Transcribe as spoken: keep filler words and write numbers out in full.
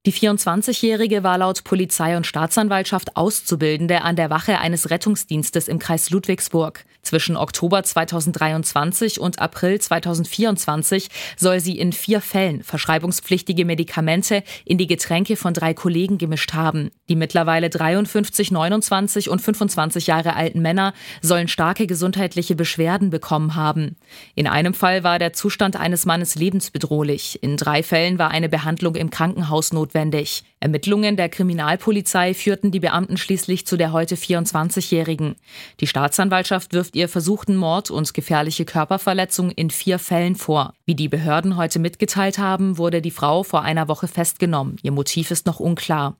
Die vierundzwanzigjährige war laut Polizei und Staatsanwaltschaft Auszubildende an der Wache eines Rettungsdienstes im Kreis Ludwigsburg. Zwischen Oktober zweitausenddreiundzwanzig und April zweitausendvierundzwanzig soll sie in vier Fällen verschreibungspflichtige Medikamente in die Getränke von drei Kollegen gemischt haben. Die mittlerweile dreiundfünfzig, neunundzwanzig und fünfundzwanzig Jahre alten Männer sollen starke gesundheitliche Beschwerden bekommen haben. In einem Fall war der Zustand eines Mannes lebensbedrohlich. In drei Fällen war eine Behandlung im Krankenhaus notwendig. Ermittlungen der Kriminalpolizei führten die Beamten schließlich zu der heute vierundzwanzigjährigen. Die Staatsanwaltschaft wirft ihr versuchten Mord und gefährliche Körperverletzung in vier Fällen vor. Wie die Behörden heute mitgeteilt haben, wurde die Frau vor einer Woche festgenommen. Ihr Motiv ist noch unklar.